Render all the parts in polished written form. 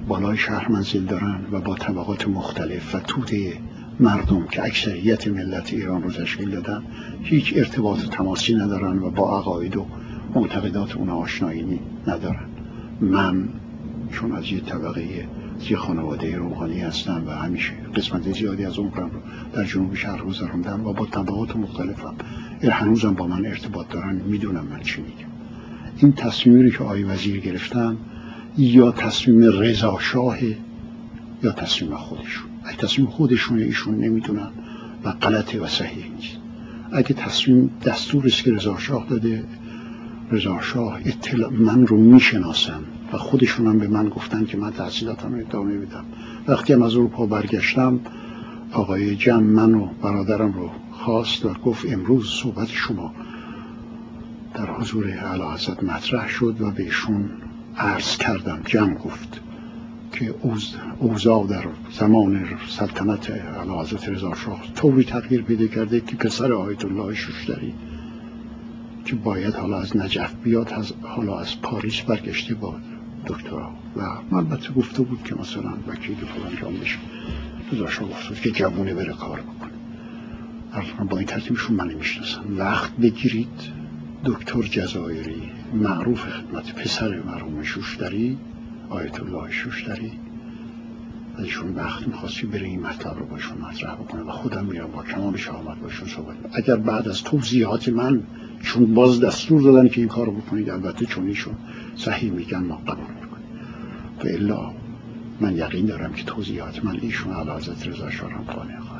بالای شهر منزل دارن و با طبقات مختلف و توده مردم که اکثریت ملت ایران رو تشکیل دادن هیچ ارتباط و تماسی ندارن و با عقاید و معتقدات اون آشنایی ندارن. من چون از یه طبقه یه خانواده روحانی هستم و همیشه قسمت زیادی از عمرم رو در جنوب شهر گذروندم و با طبقات مختلفم هنوزم با من ارتباط دارن، میدونم من چی میگم. این تصمیمی که آقای وزیر گرفتن یا تصمیم رضا شاه یا تصمیم خودشون. اگه تصمیم خودشون ایشون نمیدونن و غلطه و صحیح نیست. اگه تصمیم دستور است که رضا شاه داده، رضا شاه اطلاع من رو میشناسم و خودشون هم به من گفتن که من تحصیلاتم رو ادامه بدم. وقتی هم از اروپا برگشتم آقای جم من و برادرم رو خواست و گفت امروز صحبت شما در حضور اعلیحضرت مطرح شد و بهشون عرض کردم. جم گفت که اوضاع در زمان سلطنت اعلیحضرت رضا شاه طوری تغییر پیدا کرده که پسر آیت الله شوشتری که باید حالا از نجف بیاد حالا از پاریس برگشته با دکترا و البته گفته بود که مثلا وکیل فلان جام بشه. رضا شاه گفت که جوونه بره کار بکنه. با این ترتیبشون من نمیشناسم. وقت بگیرید دکتر جزایری معروف خدمت پسر مرحوم شوشتری آیت الله شوشتری ازشون وقت میخواستی بره این مطلب رو باشون مطرح بکنه و خودم میرم با کمال شهامت باشون صحبت. اگر بعد از توضیحات من چون باز دستور دادن که این کار رو بکنید البته چون ایشون صحیح میگن ما قبول میکنیم و الا من یقین دارم که توضیحات من ایشون اعلیحضرت رضا شاه هم قانع خواهد.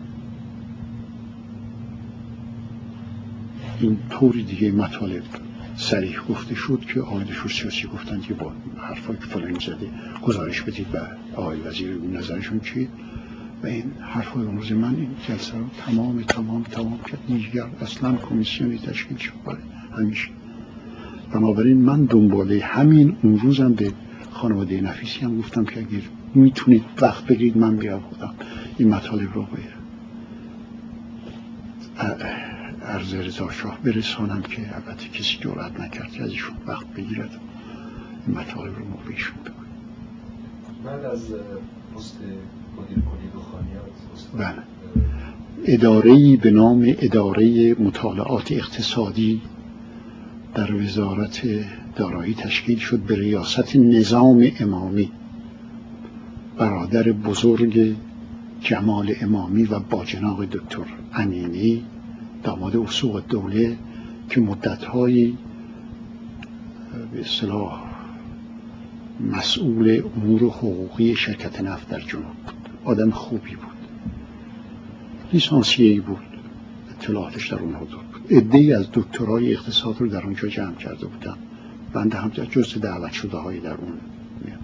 این طوری دیگه مطالب صریح گفته شد که آقایشون سیاسی گفتن که با حرفایی که فلانی زده گزارش بدید و آقای وزیر نظرشون چیه و این حرفای امروز من این جلسه رو تمام کرد. دیگر اصلا کمیسیونی تشکیل شد برای همیشه. بنابراین من دنباله همین اون روزم به خانواده نفیسی هم گفتم که اگر میتونید وقت بگیرید من بیام خودم این مطالب رو عرض رضا شاه برسانم که البته کسی جرأت نکرد که ازشون وقت بگیرد این مطالب رو ما بهشون بگویم. من از پست مدیر کلی دخانیات بله اداره‌ای به نام اداره مطالعات اقتصادی در وزارت دارایی تشکیل شد به ریاست نظام امامی، برادر بزرگ جمال امامی و باجناق دکتر امینی داماد وثوق الدوله که مدت‌هایی به اصطلاح مسئول امور حقوقی شرکت نفت در جنوب بود. آدم خوبی بود، لیسانسیه‌ای بود، اطلاعاتش در اون حدود بود. عده‌ای از دکترای اقتصاد رو در اونجا جمع کرده بودن. بنده هم جزو دعوت شده هایی در اون میام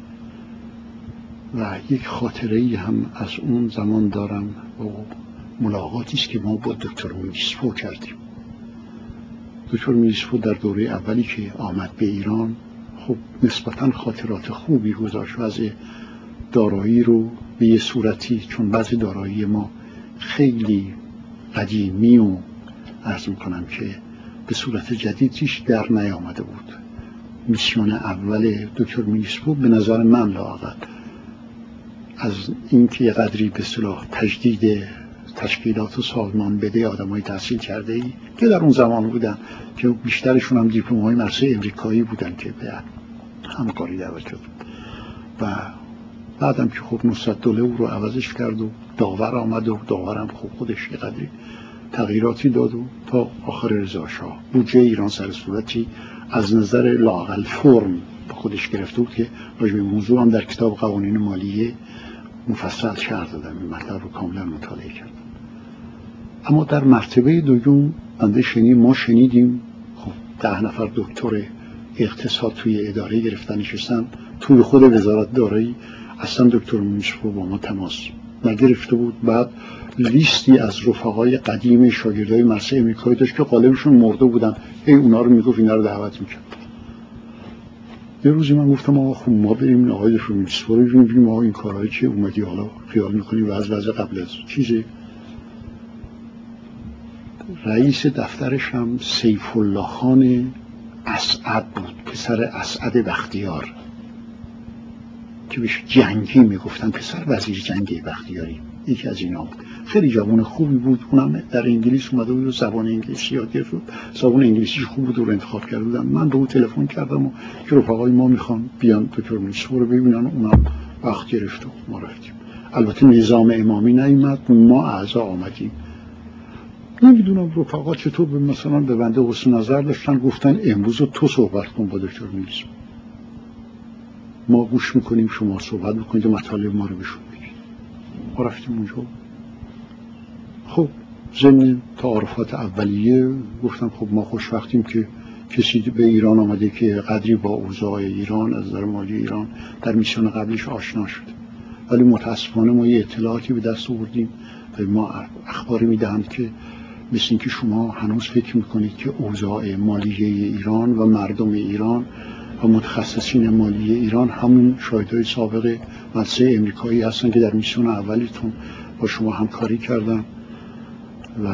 و یک خاطره‌ای هم از اون زمان دارم و ملاقاتی است که ما با دکتر میسفو کردیم. دکتر میسفو در دوره اولی که آمد به ایران خب نسبتاً خاطرات خوبی گذاشت. وضع دارایی رو به یه صورتی چون بعضی دارایی ما خیلی قدیمی و عرض میکنم که به صورت جدیدیش در نیامده بود. میسیون اول دکتر میسفو به نظر من لااقل از اینکه یه قدری به اصطلاح تجدید تشکیلات و سازمان بده آدمای تحصیل کرده ای که در اون زمان بودن که بیشترشون هم دیپلم‌های مرسه امریکایی بودن که به همکاری دعوت شد و بعدم که خب نصرت دوله او رو عوضش کرد و داور آمد و داورم خب خودش یه قدری تغییراتی داد و تا آخر رضا شاه بودجه ایران سر صورتی از نظر لااقل فرم به خودش گرفته بود که راجع به موضوع هم در کتاب قوانین مالیه مفصل شرح دادم. این مطلب رو کاملا مطالعه کردم. اما در مرتبه دوم بنده ما شنیدیم خب 10 نفر دکتر اقتصاد توی اداره گرفتن نشستن توی خود وزارت دارایی. اصلا دکتر میسفو با ما تماس نگرفته بود. بعد لیستی از رفقای قدیم شاگردای مرسه امریکایی داشت که غالبشون مرده بودن. اونا رو میگفت اینا رو دعوت میکرد. یه روزی من گفتم آقا خب ما بریم این آقای دکتر میسفو رو ببینیم آقا این کارهایی که اومدی حالا خیال میکنی وضع قبل از چیزی. رئیس دفترش هم سیف الله خان اسعد بود، پسر اسعد بختیار که بهش جنگی میگفتن، پسر وزیر جنگی بختیاری، یکی از اینا بود. خیلی جوان خوبی بود، اونم در انگلیس اومده بود و زبان انگلیسی یاد گرفت، زبان انگلیسیش خوب بود و رو انتخاب کرده بودن. من به او تلفن کردم و که رفقای ما میخوان بیان دکتر میرسپور رو ببینن، اونم وقت گرفت و ما رفتیم. البته نظام امامی نیومد، ما اعضا آمدیم. نمیدونم رفقا چطور مثلا به بنده حسن نظر داشتن، گفتن امروز تو صحبت کن با دکتر میرسپور، ما گوش میکنیم، شما صحبت میکنید و مطالب ما رو بهشون بگید. ما رفتیم اونجا. خب ضمن تعارفات اولیه گفتم خب ما خوشوقتیم که کسی به ایران آمده که قدری با اوضاع ایران از نظر مالی ایران در میسیون قبلش آشنا شده، ولی متاسفانه ما یه اطلاعاتی به دست آوردیم و ما اخباری میدهند که مثل اینکه شما هنوز فکر میکنید که اوضاع مالی ایران و مردم ایران و متخصصین مالی ایران همون شاهدهای سابق مدرسه امریکایی هستن که در میسیون اولیتون با شما همکاری کردن و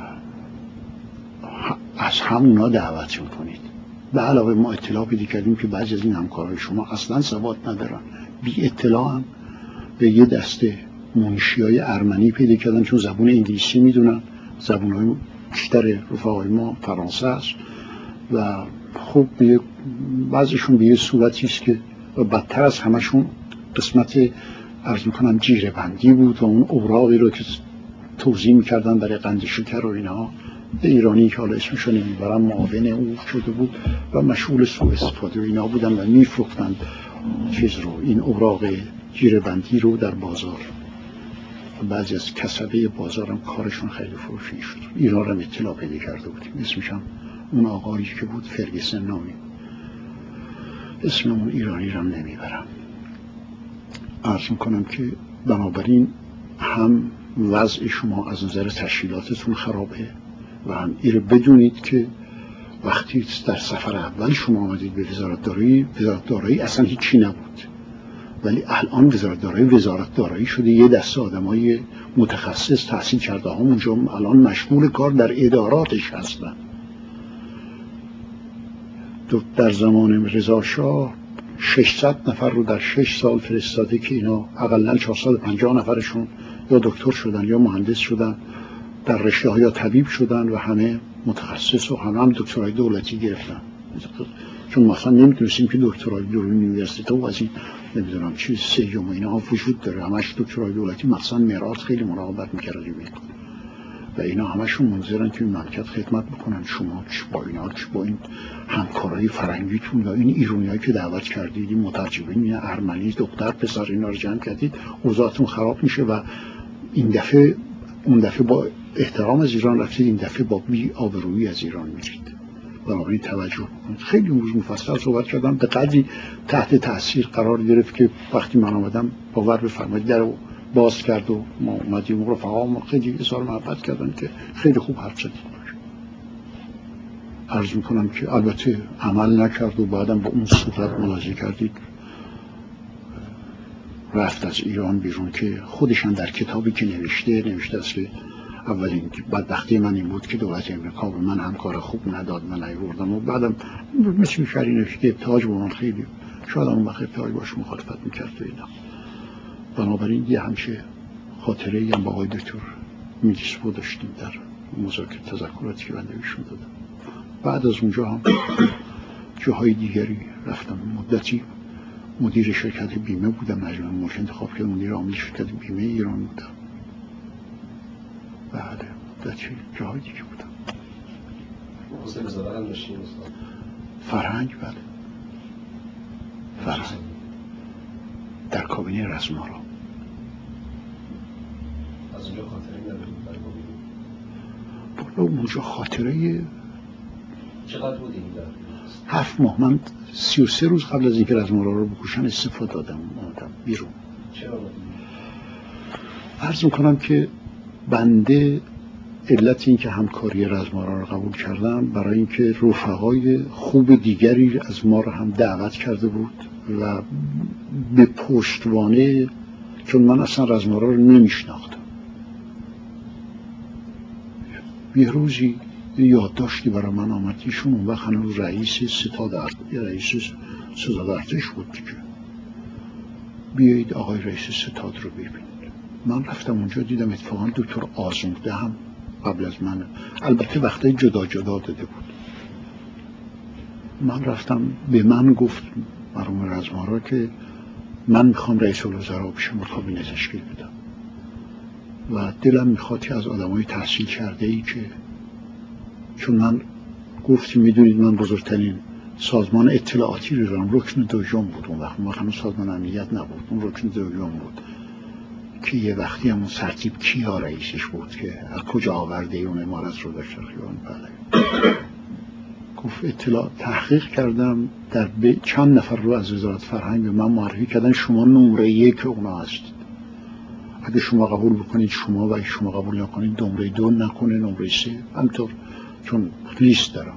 از همونا دعوت میکنید. به علاوه ما اطلاع پیدا کردیم که بعضی از این همکارای شما اصلا سواد ندارن، بی اطلاع هم به یه دسته منشیای ارمنی پیدا کردن چون زبان انگلیسی میدونن، زبانهای بیشتر رفقای ما فرانسه است و خب بعضیشون به یه صورتی است که بدتر از همشون قسمت عرض میکنم جیره بندی بود و اون اوراقی رو که توضیح میکردن برای قند شکر و اینها، ایرانی که حالا اسمشو نمیبرم معاون او شده بود و مشغول سوء استفاده و اینا بودن و میفروختن چیز رو، این اوراق جیره بندی رو در بازار. بعضی از کسبه بازار هم کارشون خیلی فروشی شد. ایران رو اطلاع پیدا کرده بودیم، اسمش هم اون آقایی که بود فرگسن نامی، اسم اون ایرانی رو هم نمیبرم. عرض میکنم که بنابراین هم وضع شما از نظر تشکیلاتتون خرابه و هم ایره بدونید که وقتی در سفر اول شما آمدید به وزارت دارایی اصلا هیچی نبود، ولی الان وزارت دارایی شده، یه دسته آدمای متخصص تحصیل کرده هم اونجا الان مشغول کار در اداراتش هستن. در زمان رضا شاه 600 نفر رو در 6 سال فرستاده که اینا حداقل 450 نفرشون یا دکتر شدن یا مهندس شدن، در رشته ها یا طبیب شدن و همه متخصص و هم دکترای دولتی گرفتن. چون مثلا نمیتونستیم که دکترای یونیورسیته و از این نمیدونم چیز سیوم و اینا وجود داره، همش دکترای دولتی مثلا میراث خیلی مراقبت میکردیم و اینا همشون منظرن که این مملکت خدمت بکنن. شما با اینا با این همکارای فرنگیتون یا این ایرانیایی که دعوت کردید، این مترجمین ارمنی دختر پسر اینا رو جمع کردید، اوضاعتون خراب میشه و این دفعه اون دفعه با احترام از ایران رفتید، این دفعه با بی آبرویی از ایران میرید. بنابراین توجه بکنید. خیلی مفصل صحبت کردم، به قدری تحت تاثیر قرار گرفت که وقتی من آمدم باور بفرمایید در باز کرد و ما اومدیم و رفقا خیلی اظهار محبت کردن که خیلی خوب حرف زدید. عرض میکنم که البته عمل نکرد و بعدم با اون صورت ملاحظه کردید رفت از ایران بیرون که خودشان در کتابی که نوشته است که اولین بدبختی من این بود که دولت امریکا به من همکار خوب نداد، من نیاوردم و بعدم مثل شری نوشته ابتهاج با من خیلی شاید اون وقت ابتهاج باش مخالفت میکرد و اینا. بنابراین یه همشه خاطره ای هم با آقای دکتر میرسپور داشتیم در مذاکره تذکراتی که بنده ایشون دادم. بعد از اونجا هم جاهای دیگری رفتم، مدتی مدیر شرکت بیمه بودم، مجموعه موش انتخاب کردم، مدیر عامل شرکت بیمه ایران بودم. بله مدتی جاهای دیگه بودم. حسن وزارت هم داشتیم فرهنگ، بله فرهنگ در کابینه رزمارا. از اونجا خاطره نداریم در کابینه؟ بالا اونجا خاطره چقدر بودیم در 7 ماه. من 33 روز قبل از اینکه رزمارا رو بکشن استفاده دادم بیرون. چرا بودیم؟ عرض میکنم که بنده علت این که همکاری رزمارا رو قبول کردم برای اینکه رفقای خوب دیگری از ما رو هم دعوت کرده بود و به پشتوانه، چون من اصلا رزمارا رو نمیشناختم، یه روزی یادداشتی برای من آمد. ایشون اون وقت هنوز رئیس ستاد ارتش بود دیگه بیایید آقای رئیس ستاد رو ببینید. من رفتم اونجا، دیدم اتفاقا دکتر آزموده هم قبل از من، البته وقتی جدا جدا داده بود. من رفتم، به من گفت مرحوم رزمارا که من میخوام رئیس الوزراء بشم و کابینه تشکیل بدم و دلم میخواد که از آدمای تحصیل کرده ای که، چون من گفتی میدونید من بزرگترین سازمان اطلاعاتی رو دارم، رکن دوم بود اون وقت، ما هنوز سازمان امنیت نبود، اون رکن دوم بود که یه وقتی همون سرتیپ کیا رئیسش بود که از کجا آورده اون امارت رو داشت خیابان. بله گفت اطلاع تحقیق کردم، در چند نفر رو از وزارت فرهنگ به من معرفی کردن شما نمره 1 اونا هستید، اگه شما قبول بکنید شما و اگه شما قبول نکنید نمره 2 نکنه نمره 3 همطور، چون لیست دارم.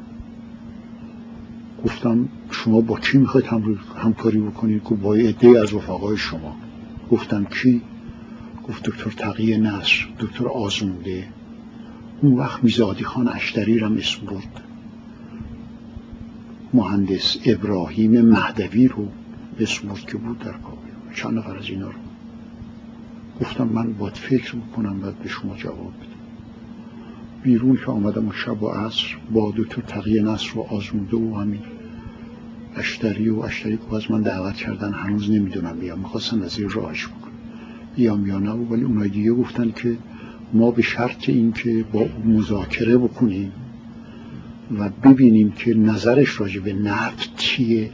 گفتم شما با کی میخواید همکاری بکنید؟ که با عده از رفقای شما. گفتم کی؟ گفت دکتر تقی نصر، دکتر آزموده، اون وقت میزادی خان اشتری رو اسم برد، مهندس ابراهیم مهدوی رو اسم برد که بود در کابینه، چند نفر از اینا رو. گفتم من باید فکر بکنم بعد به شما جواب بدم. بیرون که آمدم شب و عصر با دکتر تقی نصر و آزموده و همین اشتری که از من دعوت کردن، هنوز نمیدونم بیام، میخواستن از این راهش بکنم بیام یا نه، ولی اونای دیگه گفتن که ما به شرط این که با مذاکره بکنیم و ببینیم که نظرش راجع به نفت چیه،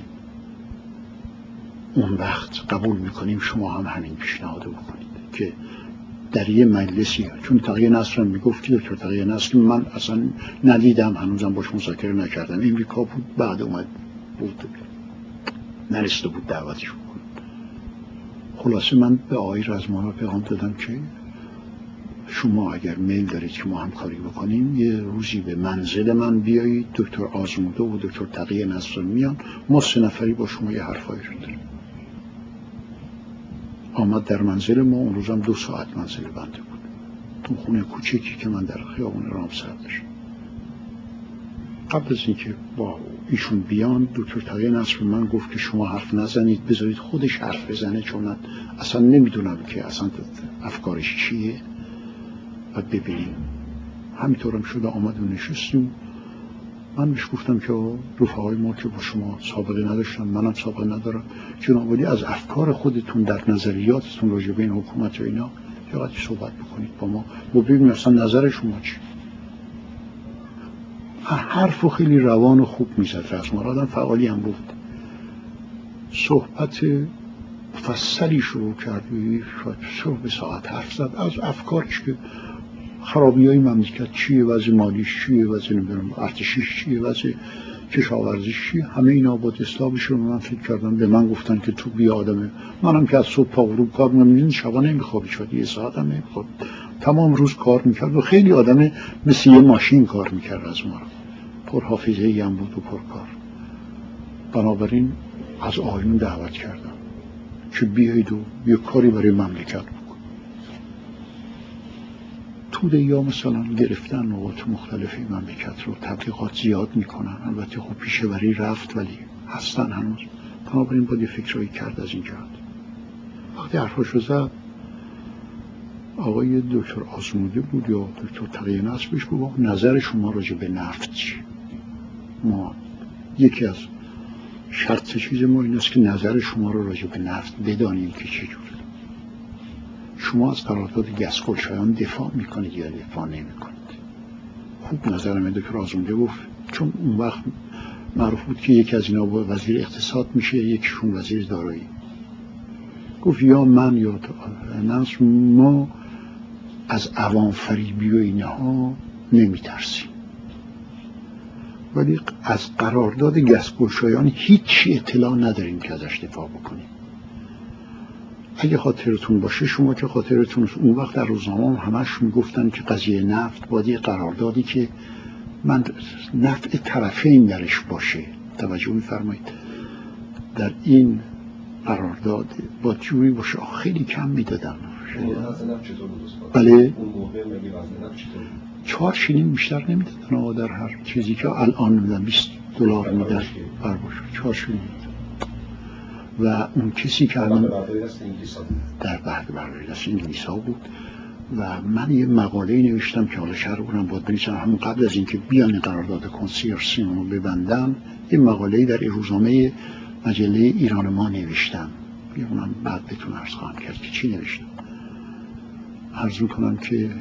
اون وقت قبول میکنیم شما هم همین پیشنهاد بکنید که در یه مجلسی. چون تقی نصر هم میگفت که دکتر تقی نصر من اصلا ندیدم، هنوزم باش مذاکره نکردم، امریکا بود بعد اومد بود، نرسیده بود دعوتش بکنم. خلاصه من به آقای رزمارا پیغام دادم که شما اگر میل دارید که ما همکاری بکنیم یه روزی به منزل من بیایید، دکتر آزموده و دکتر تقی نصر میان، ما 3 نفری با شما یه حرفایی رو داریم. آمد در منزل ما، اون روزم 2 ساعت منزل بنده بود، تو خونه کوچکی که من در خیابون رامسر داشتم. قبل از اینکه با ایشون بیان دکتر تقی نصر من گفت که شما حرف نزنید، بذارید خودش حرف بزنه، چون من اصلا نمیدونم که اصلا افکارش چیه و ببینیم. همینطورم شده آمد و نشستیم. من بهش گفتم که رفقای ما که با شما سابقه نداشتن، منم سابقه ندارم، جناب عالی از افکار خودتون در نظریاتتون راجع به این حکومت و اینا چقدر صحبت بکنید با ما و ببینیم اصلا نظر شما چی. حرفو خیلی روان و خوب میزد. رزمار آدم فعالی هم بود. صحبت مفصلی شروع کرد، شروع به ساعت حرف زد از افکارش که خرابی‌های مملکت چیه، وضع مالیش چیه، وضع نمیدونم ارتشیش چیه، وضع کشاورزیش چیه، همه اینا با اصلاحش رو من فکر کردم. به من گفتن که تو بیا آدمه، منم که از صبح تا غروب کار می‌کنم، شبا نمیخوابی، شد یه ساعت هم نمیخواب، تمام روز کار میکرد و خیلی آدم مثل یه ماشین کار میکرد. از ما پر حافظه‌ای هم بود و پر کار. بنابراین از آیون دعوت کردم که بیایید و یه کاری برای مملکت بکن. توده یا مثلا گرفتن نقاط مختلفی مملکت رو، تبلیغات زیاد میکنن، البته خب پیشه‌وری رفت ولی هستن هنوز. بنابراین باید یه فکرایی کرد از این جهت. وقتی حرفاشو زد آقای دکتر آزموده بود یا دکتر تقی نصر بهش گفت نظر شما راجع به نفت چی؟ ما یکی از شرط چیز ما این است که نظر شما رو راجع به نفت بدانیم که چه جوره. شما از قرارداد گس‌گلشایان دفاع میکنید یا دفاع نمیکنید؟ خوب نظرم دکتر آزموده گفت، چون اون وقت معروف بود که یکی از اینا وزیر اقتصاد میشه، یکیشون وزیر دارایی. گفت یا من یا نصر ما از عوام فریبی و اینها نمیترسیم، ولی از قرارداد گس‌گلشایان هیچی اطلاع نداریم که ازش دفاع بکنیم. اگه خاطرتون باشه، شما که خاطرتون اون وقت در روزنامه همش میگفتن که قضیه نفت باید یه قراردادی که من نفع طرفین درش باشه. توجه می‌فرمایید در این قرارداد با جوری باشه. خیلی کم میدادن. بله اون موقع مگه وزن نفت چطور؟ 4 شیلینگ بیشتر نمیدادن در هر چیزی که الان میدن $20 میدن بر باشه 4 شیلینگ. و اون کسی که الان در برداری دست انگلیس‌ها بود و من یه مقاله نوشتم که حالا شهر اونم باید بنویسم، همون قبل از اینکه بیان این قرارداد کنسورسیوم رو ببندم یه مقاله در روزنامه مجله ایران ما نوشتم، اونم بعد بهتون عرض خواهم کرد که چی نوشتم. عرض میکنم که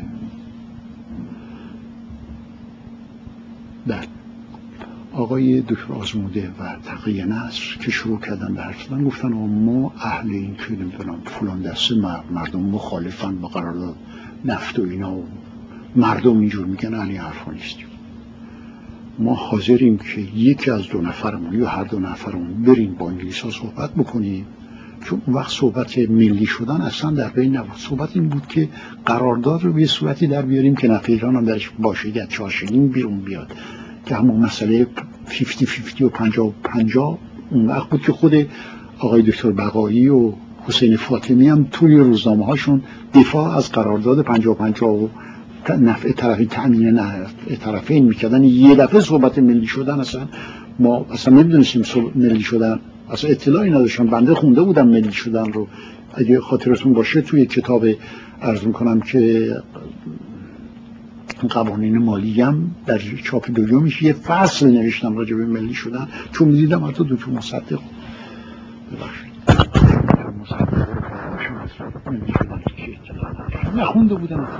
در آقای دکتر آزموده و تقی نصر که شروع کردن به حرف زدن گفتن ما اهل این که نمیدونم فلان دسته مردم مخالفن با قرارداد نفت و اینا و مردم اینجور میگن، اهل حرفا نیستیم. ما حاضریم که یکی از دو نفرمون یا هر دو نفرمون بریم با انگلیس ها صحبت بکنیم، چون اون وقت صحبت ملی شدن اصلا در بین نبود. صحبت این بود که قرارداد رو به صورتی در بیاریم که نفت ایران هم درش باشه، یا 4.5 بیرون بیاد، که همون مسئله 50-50 و 50-50 اون وقت بود که خود آقای دکتر بقایی و حسین فاطمی هم توی روزنامه هاشون دفاع از قرارداد 50-50 و نفع طرفی تأمین نفع طرفین میکردن. یه دفعه صحبت ملی شدن ما اصلا نمیدونستیم ملی شدن، اصلا اطلاعی نداشتم. بنده خونده بودم ملی شدن رو، اگه خاطرتون باشه توی کتاب عرض میکنم که قوانین مالی هم در چاپ دومیش یه فصل نوشتم راجع به ملی شدن، چون میدیدم حتی دکتر مصدق نخونده بودم.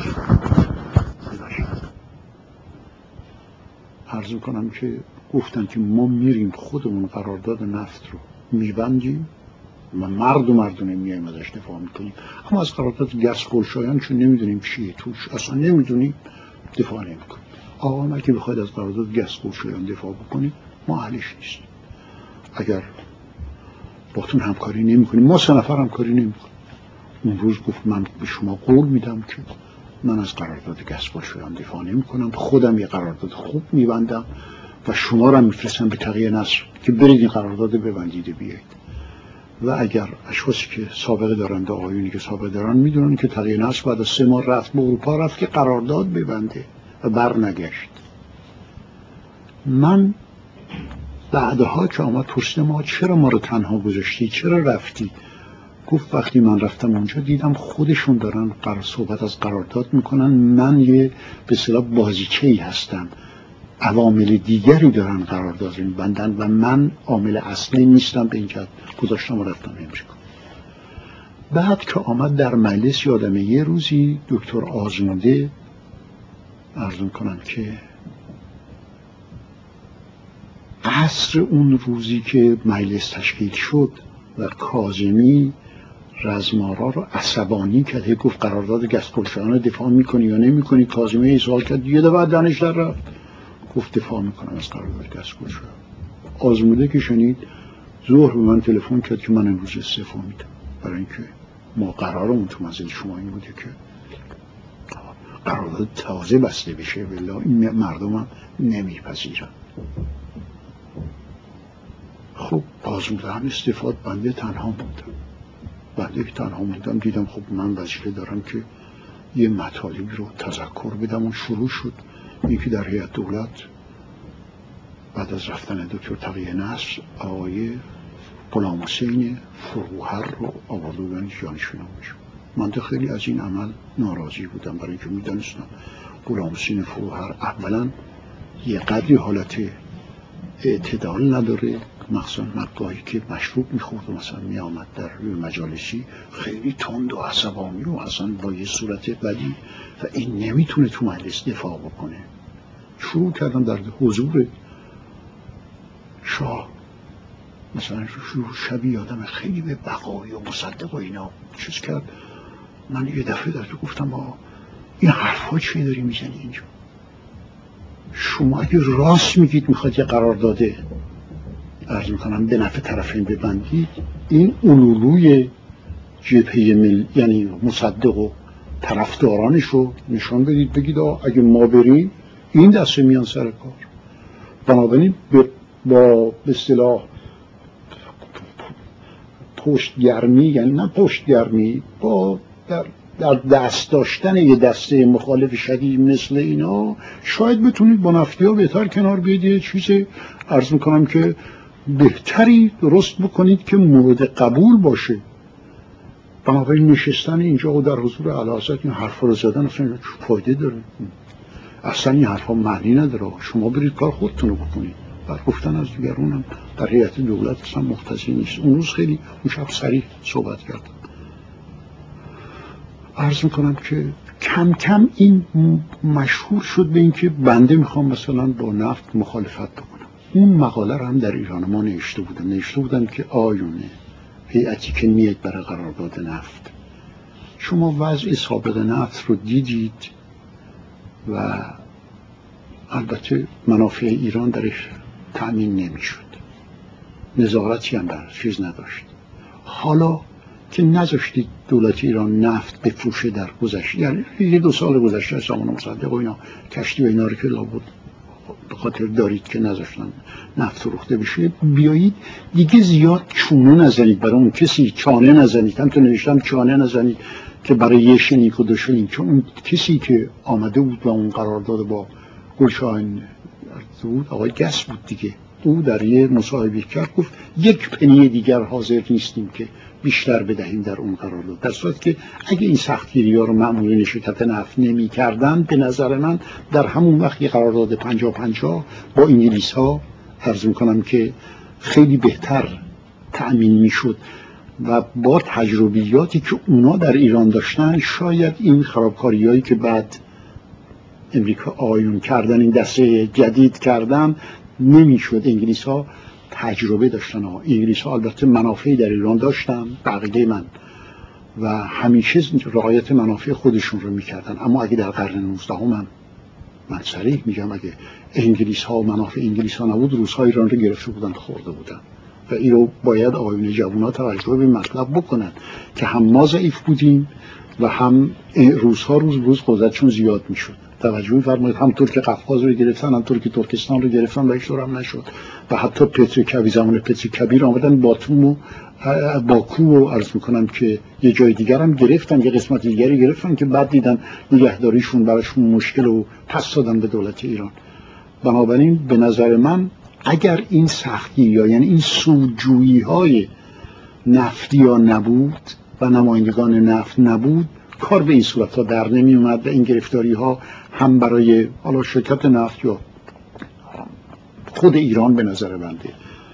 عرض میکنم که گفتن که ما میریم خودمون قرارداد نفت رو میبندیم و مردونه میایم ازش دفاع میکنیم، اما از قرارداد گس گلشایان چون نمیدونیم چیه توش، اصلا نمیدونیم، دفاع نمیکنیم. آقا ما که بخواید از قرارداد گس گلشایان دفاع بکنیم ما اهلش نیستیم. اگر باتون همکاری نمیکنیم، ما 3 نفر همکاری نمیکنیم. اون روز گفت من به شما قول میدم که من از قرارداد گس گلشایان دفاع نمیکنم، خودم یه قرارداد خوب میبندم و شما رو میفرستم به تقی نصر که برید این قرارداد ببندید بیایید. و اگر اشخاصی که سابقه دارند، آقایونی که سابقه دارن میدونن که تقی نصر بعد از 3 ماه رفت به اروپا، رفت که قرارداد ببنده و بر نگشت. من بعدها که آمد پرسیدم ما چرا ما رو تنها گذاشتی، چرا رفتی؟ گفت وقتی من رفتم اونجا دیدم خودشون دارن صحبت از قرارداد میکنن، من یه به اصطلاح بازیچه‌ای هستم، عوامل دیگری دارن قرارداد رو میبندن و من عامل اصلی نیستم، به این که گذاشتم و رفتم امریکا. بعد که آمد در مجلس یادمه یه روزی دکتر آزموده عرض میکنم که عصر اون روزی که مجلس تشکیل شد و کاظمی رزمارا رو عصبانی کرد، گفت قرارداد گس گلشایان دفاع میکنی یا نمیکنی؟ کاظمی سوال کرد، یه دفعه دانش در رفت گفت دفاع میکنم از قرارداد گس گلشایان. آزموده که شنید ظهر به من تلفن کرد که من امروز استعفا میدم، برای اینکه ما قرارمون تو منزل شما این بوده که قرارداد تازه بسته بشه، ولی این مردم هم نمیپذیرن. خب آزموده هم استعفا، بنده تنها موندم. بنده که تنها موندم دیدم خب من وظیفه دارم که یه مطالبی رو تذکر بدم و شروع شد. یکی در هیئت دولت بعد از رفتن دکتر تقی نصر آقای غلام حسین فروهر رو آورده بودن جانشینم بشه. من خیلی از این عمل ناراضی بودم، برای اینکه میدونستم غلام حسین فروهر اولا یه قدری حالت اعتدال نداره، مخصوصا مقداری که مشروب میخورد و مثلا میامد در مجالسی خیلی تند و عصبانی و اصلا با یه صورت بدی و این نمیتونه تو مجلس دفاع بکنه. شروع کردم در حضور شاه مثلا شبی یادم خیلی به بقایی و مصدق و اینا چیز کرد. من یه دفعه در تو گفتم با این حرفا چی داری میزنی اینجا؟ شما اگه راست میگید میخواد یه قرارداد عرض میکنم به نفع طرفین ببندید، این اولوی جبهه ملی یعنی مصدق و طرفدارانش رو نشان بدید، بگید اگه ما بریم این دسته میان سر کار. بنابراین با به اصطلاح پشتگرمی، یعنی نه پشتگرمی، با در دست داشتن یه دسته مخالف شدید مثل اینا شاید بتونید با نفتی ها بهتر کنار بیاید. یه چیز عرض میکنم که بهتری درست بکنید که مورد قبول باشه. بنابراین نشستن اینجا و در حضور اعلیحضرت این حرفا رو زدن اصلا چه فایده داره؟ اصلا این حرفا معنی نداره. شما برید کار خودتون رو بکنید. بعد گفتن از دیگرونم در هیئت دولت اصلا مقتضی نیست. اون روز خیلی اون شب صریح صحبت کردم. عرض میکنم که کم کم این مشهور شد به این که بنده میخوام مثلا با نفت مخالفت بکنم. اون مقاله رو هم در ایران ما نوشته بودم که آیونه هیئتی که میاد برای قرارداد نفت، شما وضع سابق نفت رو دیدید و البته منافع ایران درش تأمین نمیشد، نظارتی هم بر چیز نداشت. حالا که نذاشتید دولت ایران نفت بفروشه در گذشته، یعنی 1-2 سال گذشته زمان مصدق و اینا کشتی و اینا رو که لابد به خاطر دارید که نذاشتن نفت فروخته بشه، بیایید دیگه زیاد چونه نزنید برای اون کسی، چانه نزنید. هم تو نوشتم چانه نزنید که برای یه شنیک و 2 شنیک، چون اون کسی که آمده بود و اون قرارداد با گلشاهین بود آقای گس بود دیگه. او در یه مصاحبه کرد گفت 1 پنی دیگر حاضر نیستیم که بیشتر بدهیم در اون قرارداد، در صورتی که اگه این سختگیری‌ها رو مأمورین شرکت نفت نمی‌کردن به نظر من در همون وقت یه قرارداد 50-50 با انگلیس‌ها عرض می‌کنم که خیلی بهتر تأمین می‌شد و با تجربیاتی که اونا در ایران داشتن شاید این خرابکاری‌هایی که بعد امریکا آیون کردن، این دسته جدید کردن نمی‌شد. انگلیس‌ها تجربه داشتن. انگلیس‌ها البته منافعی در ایران داشتن بقیه من و همیشه رعایت منافع خودشون رو میکردن، اما اگه در قرن 19 من صریح میگم اگه انگلیس‌ها منافع انگلیس‌ها نبود، روس‌ها ایران رو گرفته بودن، خورده بودن و این رو باید آقایون جوونا توجه به مطلب بکنن که هم ما ضعیف بودیم و هم روس‌ها روز قدرتشون زیاد میشد. توجه فرمایید همونطور که قفقاز رو گرفتن، همونطور که ترکستان رو گرفتن و هیچ طور هم نشد و حتی پتروکبیر، زمان پتروکبیر آمدن باتوم و باکو رو عرض میکنم که یه جای دیگر هم گرفتن، یه قسمت دیگری گرفتن که بعد دیدن نگهداریشون براشون مشکل و پس دادن به دولت ایران. بنابراین به نظر من اگر این سختی یا یعنی این سودجویی های نفتی ها نبود و نمایندگان نفت نبود، کار به این صورت ها در نمی اومد و این گرفتاری ها هم برای حالا شرکت نفت یا خود ایران به نظر بنده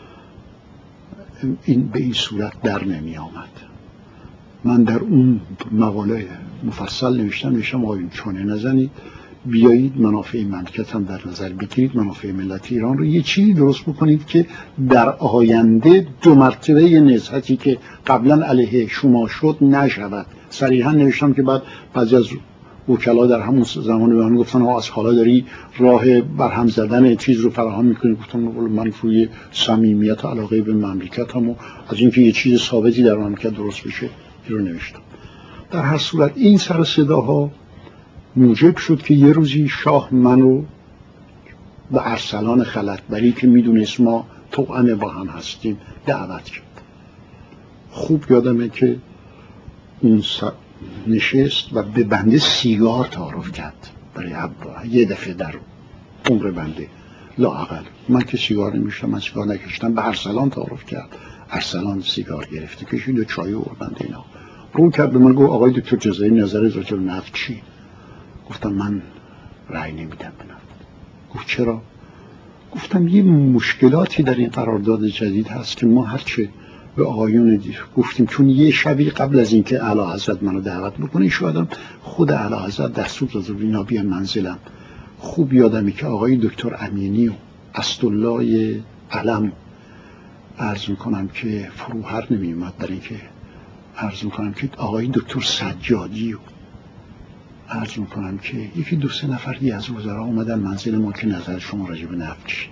این به این صورت در نمی آمد. من در اون مقاله مفصل نوشتم آقایون چانه نزنید، بیایید منافع مملکت هم در نظر بگیرید، منافع ملت ایران رو یه چیزی درست بکنید که در آینده 2 مرتبه نزهتی که قبلا علیه شما شد نشود. صریحا نوشتم که بعضی از وکلا در همون زمان به من گفتن از حالا داری راه برهم زدن چیز رو فراهم میکنی. گفتم من روی صمیمیت و علاقه به مملکت هم و از اینکه یه چیز ثابتی در مملکت درست بشه رو نوشتم. در هر صورت این سر صداها موجب شد که یه روزی شاه منو به ارسلان خلط بری که میدونست ما توأم با هم هستیم دعوت کرد. خوب یادمه که اون نشست و به بنده سیگار تعارف کرد برای یه دفعه در عمر بنده لااقل. من که سیگار نمیشتم، من سیگار نکشتم. به ارسلان تعارف کرد، ارسلان سیگار گرفته کشید و چای آوردن اینا. رو کرد به من گفت آقای دکتر جزایی نظر راجع به نفت چی؟ گفتم من رأی نمیدم به نفت. گفت چرا؟ گفتم یه مشکلاتی در این قرارداد جدید هست که ما هرچه به آقایون گفتیم، چون یه شبی قبل از اینکه اعلیحضرت منو دعوت بکنه شدم خود اعلیحضرت دستور داد اینا بیان منزلم. خوب یادمه که آقای دکتر امینی و اسدالله علم عرض میکنم که فروهر نمی اومد، برای اینکه عرض میکنم که آقای دکتر سجادی و عرض میکنم که 1-2 نفری از وزرا اومدن منزل ما که نظر شما راجع به نفت چیه.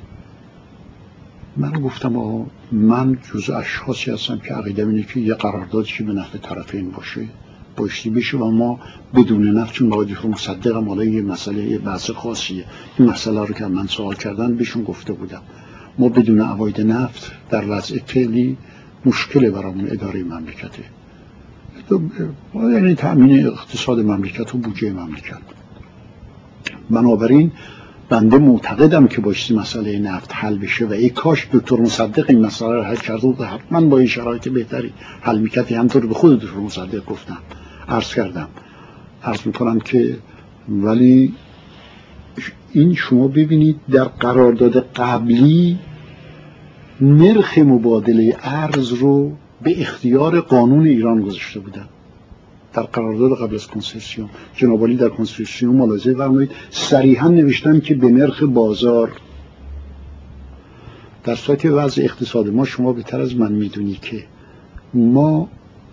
من گفتم من جزء اشخاصی هستم که عقیدم اینه که یه قراردادی که به نفع طرفین باشه باشتی بشه و ما بدون نفت، چون باید مصدقم حالا یه مسئله یه بحث خاصیه، این مسئله رو که من سوال کردن بهشون گفته بودم ما بدون عواید نفت در وضع فعلی مشکل برامون اداره مملکته، یعنی تأمین اقتصاد مملکت و بودجه مملکت. بنابراین بنده معتقدم که بایستی مسئله نفت حل بشه و ای کاش دکتر مصدق این مسئله رو حل کرده بود، حتما با این شرایط بهتری حل میکرد. همطور به خود دکتر مصدق گفتم، عرض میکنم که ولی این شما ببینید در قرارداد قبلی نرخ مبادله ارز رو به اختیار قانون ایران گذاشته بودن. در قرارداد قبل از کنسسیون جناب عالی در کنسسیون ملاحظه فرمایید صریحا نوشتن که به نرخ بازار. در صورت وضع اقتصاد ما شما بهتر از من میدونی که ما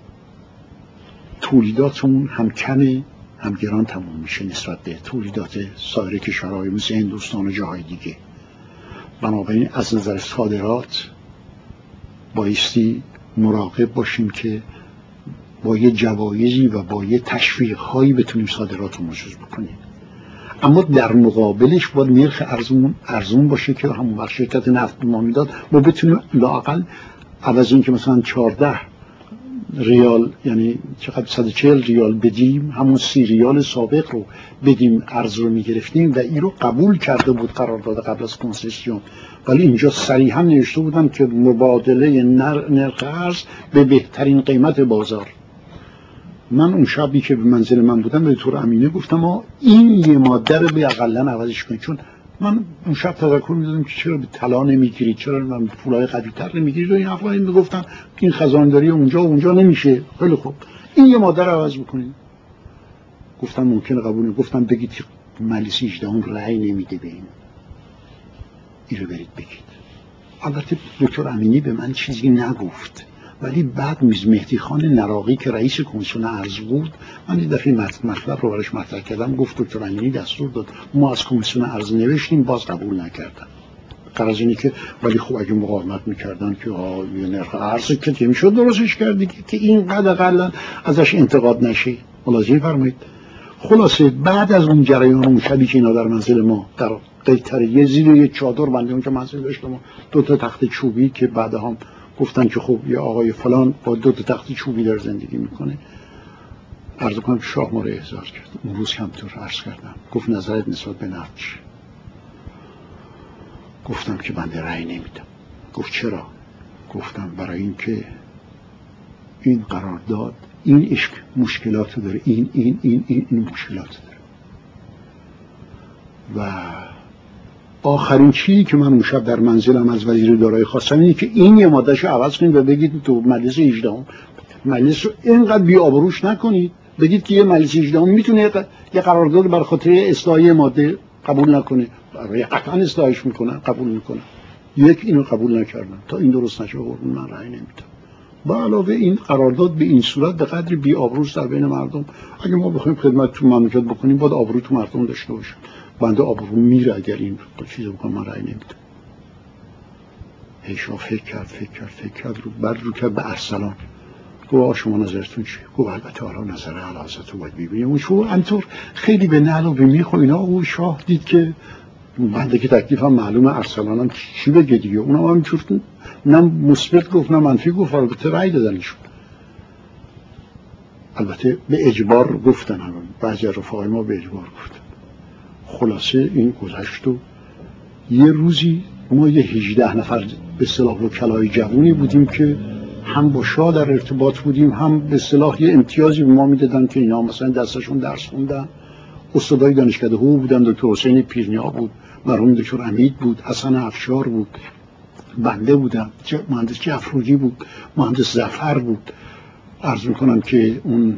تولیداتمون هم کمه هم گران تموم میشه نسبت به تولیدات سایر کشورهای مثل هندوستان و جاهای دیگه. بنابراین از نظر صادرات بایستی مراقب باشیم که با یه جوایزی و با یه تشویق‌هایی بتونیم صادرات رو مجوز بکنیم. اما در مقابلش با نرخ ارزون باشه که همون وقت شرکت نفت ما میداد ما بتونیم لااقل عوض این که مثلا 14 ریال یعنی چقدر 140 ریال بدیم همون 30 ریال سابق رو بدیم ارز رو میگرفتیم و این رو قبول کرده بود قرارداد قبل از کنسسیون. ولی اینجا صریحا نوشته بودن که مبادله نرخ ارز به بهترین قیمت بازار. من اون شبی که به منزل من بودم به دکتر امینه گفتم این یه ماده رو به اقلا عوضش کنید، چون من اون شب تذکر میدادم که چرا به طلا نمیگیرید، چرا من پولای قوی‌تر نمیگیرید و این حرفا میگفتن که این خزانداری اونجا و اونجا نمیشه. خیلی خوب این یه ماده رو عوض بکنید. گفتم ممکنه قبول. گفتم بگید که مجلس 18 رأی نمیده به این رو برید بگید. البته دکتر امینی به من چیزی نگفت، ولی بعد مهدی خان نراقی که رئیس کمیسیون ارز بود من این دفعه مطلب رو براش مطرح کردم، گفت دکتر امینی دستور داد ما از کمیسیون ارز نوشتیم باز قبول نکردن. غرض اینه که ولی خب اگه مقاومت میکردن که یه نرخ ارز که میشد درستش کردی که اینقدر اقلا ازش انتقاد نشه. ملاحظه فرمایید. خلاصه بعد از اون جریان اون شبی که اینا در منزل ما در قیطریه زیر یه چادر بنده اون که منزل داشتم 2 تا تخت چوبی که بعد هم گفتن که خب یه آقای فلان با 2 تا تخت چوبی در زندگی میکنه. عرض کنم که شاه ما رو احضار کرد. اون روز همطور عرض کردم گفت نظرت نسبت به نفت چیه؟ گفتم که بنده رأی نمیدم. گفت چرا؟ گفتم برای اینکه این قرارداد این مشکلات داره، این مشکلات داره. و آخرین چیزی که من اون شب در منزلم از وزیر دارایی خواستم اینه که این یه مادهشو عوض کنید و بگید تو مجلس 18 مجلس رو اینقدر بی‌آبروش نکنید، بگید که یه مجلس 18 میتونه یه قرارداد برای خاطر اصلاحی ماده قبول نکنه، برای قطعا اصلاحش میکنه قبول میکنه. اینو قبول نکردن تا این درست نشه من رأی نمیدم. با علاوه این قرارداد به این صورت به قدری بی‌آبروست در بین مردم. اگه ما بخوایم خدمت تو مملکت بکنیم باید آبرو تو مردم داشته باشیم. بنده آبرو میره اگر این چیز بکنم من رأی نمیدم. هیشا فکر کرد رو بعد رو کرد به ارسلان. گفت شما نظرتون چیه؟ گفت البته حالا نظر اعلیحضرت رو باید ببینیم. اون شو انطور خیلی به نعل و به میخ و اینا. او شاه دید که بنده که تکلیفم معلومه ارسلانم چی بگه دیگه. اونم همینجور نه مثبت گفت نه منفی گفت، البته رأی دادنشون. البته به اجبار گفتن، بعضی رفقای ما به اجبار گفتن. خلاصه این گذشت و یه روزی ما یه 18 نفر به اصطلاح وکلای جوونی بودیم که هم با شاه در ارتباط بودیم، هم به اصطلاح یه امتیازی به ما میدادن که اینا مثلا دستشون درس خوندن. استادای دانشکده حقوق بودن، دکتر حسین پیرنیا بود، مرحوم دکتر امید بود، حسن افشار بود، بنده بودم، مهندس جعفروجی بود، مهندس ظفر بود. عرض میکنم که اون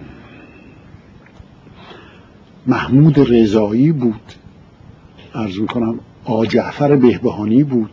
محمود رضایی بود، عرض میکنم آقا جعفر بهبهانی بود،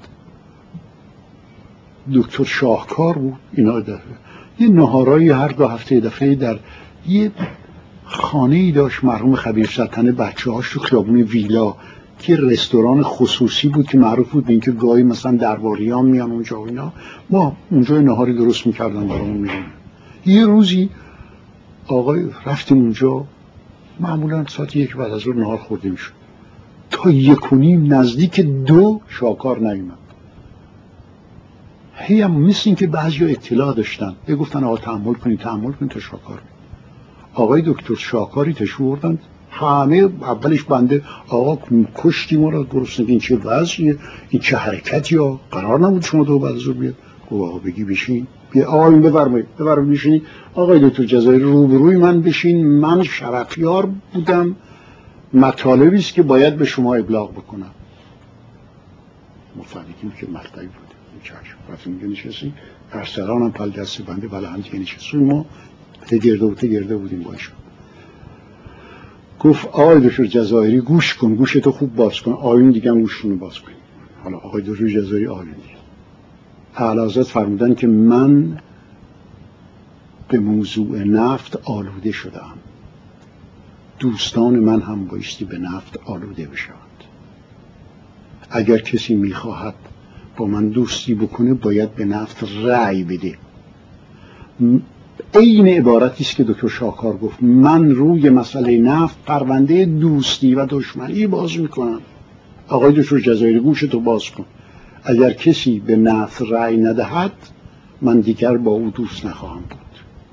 دکتر شاهکار بود. اینا یه نهارایی هر 2 هفته دفعه در یه خانه‌ای داشت مرحوم خبیر سلطنه بچه‌هاش تو خیابون ویلا که رستوران خصوصی بود که معروف بود به اینکه گاهی مثلا درباریان میان اونجا و اینا. ما اونجا نهاری درست میکردن برامون میدن. یه روزی آقای رفتیم اونجا، معمولا ساعت 1 بعد از ظهر نهار خوردیم شد، تا 1:30 نزدیک 2 شاکار نیومد. هی هم مثل این که بعضی اطلاع داشتن گفتن آقا تحمل کنید تا شاکار. آقای دکتر شاکاری تشوردن همه اولش بنده آقا کشتی ما را گرسنگی، این چه وضعیه، این چه حرکتی ها، قرار نبود شما تو بعد از ظهر بیاد. گفت آقا بگی بشین، بیا آقا این بفرمایید بشین. آقای دکتر جزایری روبروی من بشین، من شرفیار بودم، مطالبی است که باید به شما ابلاغ بکنم. ما فهمیدیم که مطلبی بود. چشم رفتیم اینجا نشستیم، ارسلان هم پل دست بنده بله هم دیگه نشستیم، ما تگرده بودیم با ایشون. گفت آقای دکتر جزایری گوش کن، گوشتو خوب باز کن، آیون دیگه هم گوشتونو باز کن. حالا آقای دکتر جزایری آیون دیگه اعلیحضرت فرمودن که من به موضوع نفت آلوده شدم، دوستان من هم بایستی به نفت آلوده بشوند. اگر کسی میخواهد با من دوستی بکنه باید به نفت رأی بده. این عبارتی است که دکتر شاکار گفت من روی مسئله نفت پرونده دوستی و دشمنی باز میکنم. آقای دکتر جزایری گوشتو باز کن، اگر کسی به نفت رأی ندهد من دیگر با او دوست نخواهم بود.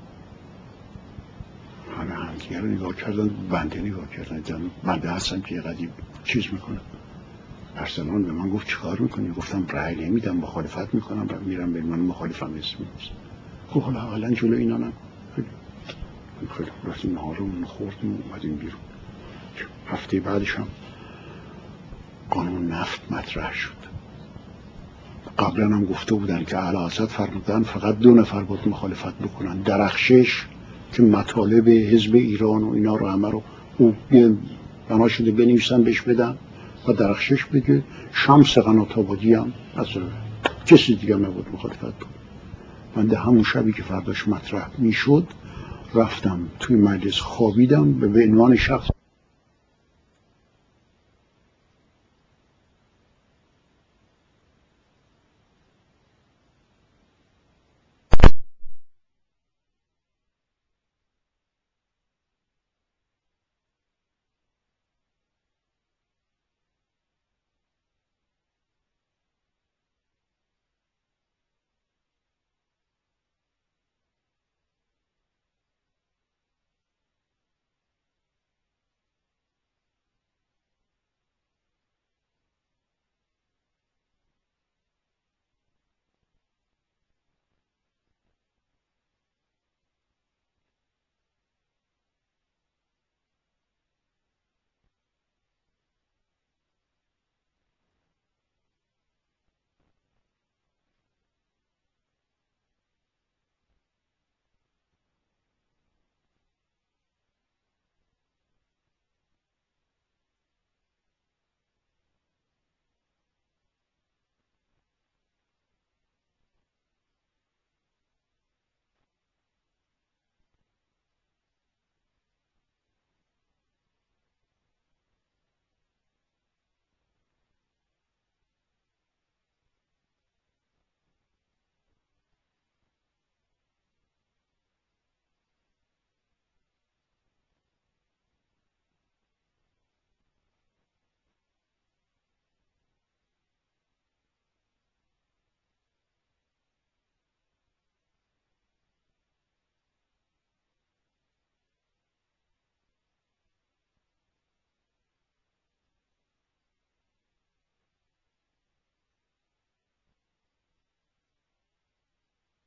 همه هم دیگر رو نگاه کردن، بنده نگاه کردن، بنده هستم که یه قدیم چیز میکنم. ارسلان به من گفت چیکار میکنی؟ گفتم رأی نمیدم، مخالفت میکنم و میرم به من مخالفم اسم نیست. خب حالا اولا جلو اینا نه خیلی رفتیم نهارمون خوردیم اومدیم بیرون. هفته بعدش هم قانون نفت مطرح شد. قبلا هم گفته بودن که اعلیحضرت فرمودن فقط 2 نفر باید مخالفت بکنن، درخشش که مطالب حزب ایران و اینا رو همه رو بنا شده بنویسن بهش بدن و درخشش بگه، شمس قنات‌آبادی هم از کسی دیگه نبود مخالفت بود. من ده همون شبی که فرداش مطرح میشد رفتم توی مجلس خوابیدم، به عنوان شخص